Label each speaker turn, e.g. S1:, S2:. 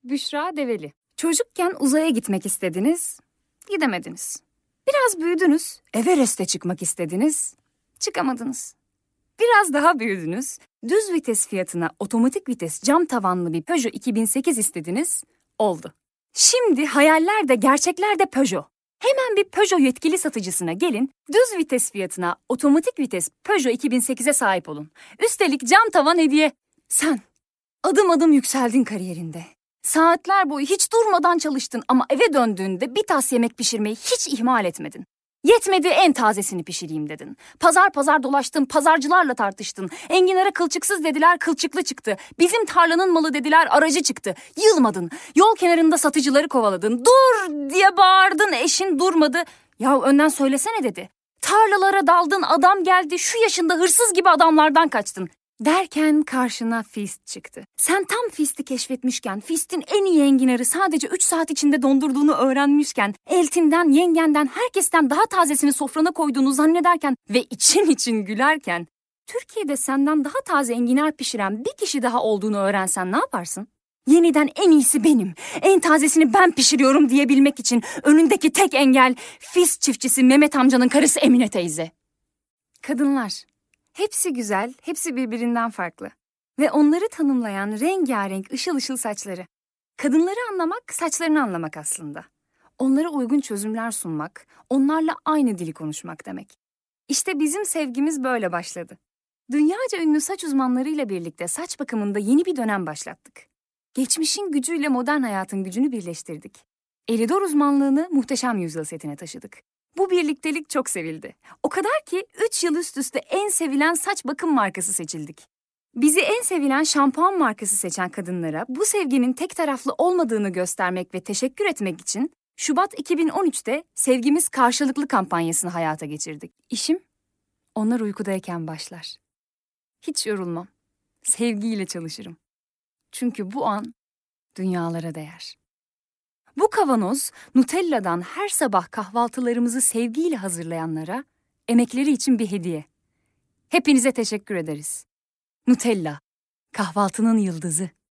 S1: Büşra Develi. Çocukken uzaya gitmek istediniz, gidemediniz. Biraz büyüdünüz, Everest'e çıkmak istediniz, çıkamadınız. Biraz daha büyüdünüz, düz vites fiyatına otomatik vites cam tavanlı bir Peugeot 2008 istediniz, oldu. Şimdi hayaller de gerçekler de Peugeot. Hemen bir Peugeot yetkili satıcısına gelin, düz vites fiyatına otomatik vites Peugeot 2008'e sahip olun. Üstelik cam tavan hediye. Sen adım adım yükseldin kariyerinde. Saatler boyu hiç durmadan çalıştın ama eve döndüğünde bir tas yemek pişirmeyi hiç ihmal etmedin. Yetmedi, en tazesini pişireyim dedin. Pazar pazar dolaştın, pazarcılarla tartıştın. Enginara kılçıksız dediler, kılçıklı çıktı. Bizim tarlanın malı dediler, aracı çıktı. Yılmadın. Yol kenarında satıcıları kovaladın. Dur diye bağırdın, eşin durmadı. Ya önden söylesene dedi. Tarlalara daldın, adam geldi, şu yaşında hırsız gibi adamlardan kaçtın. Derken karşına Fist çıktı. Sen tam Fist'i keşfetmişken, Fist'in en iyi enginarı sadece 3 saat içinde dondurduğunu öğrenmişken, eltinden, yengenden, herkesten daha tazesini sofrana koyduğunu zannederken ve için için gülerken, Türkiye'de senden daha taze enginar pişiren bir kişi daha olduğunu öğrensen ne yaparsın? Yeniden en iyisi benim, en tazesini ben pişiriyorum diyebilmek için önündeki tek engel Fist çiftçisi Mehmet amcanın karısı Emine teyze. Kadınlar. Hepsi güzel, hepsi birbirinden farklı. Ve onları tanımlayan rengarenk, ışıl ışıl saçları. Kadınları anlamak, saçlarını anlamak aslında. Onlara uygun çözümler sunmak, onlarla aynı dili konuşmak demek. İşte bizim sevgimiz böyle başladı. Dünyaca ünlü saç uzmanlarıyla birlikte saç bakımında yeni bir dönem başlattık. Geçmişin gücüyle modern hayatın gücünü birleştirdik. Elidor uzmanlığını Muhteşem Yüzyıl setine taşıdık. Bu birliktelik çok sevildi. O kadar ki 3 yıl üst üste en sevilen saç bakım markası seçildik. Bizi en sevilen şampuan markası seçen kadınlara bu sevginin tek taraflı olmadığını göstermek ve teşekkür etmek için Şubat 2013'te Sevgimiz Karşılıklı kampanyasını hayata geçirdik. İşim onlar uykudayken başlar. Hiç yorulmam. Sevgiyle çalışırım. Çünkü bu an dünyalara değer. Bu kavanoz, Nutella'dan her sabah kahvaltılarımızı sevgiyle hazırlayanlara emekleri için bir hediye. Hepinize teşekkür ederiz. Nutella, kahvaltının yıldızı.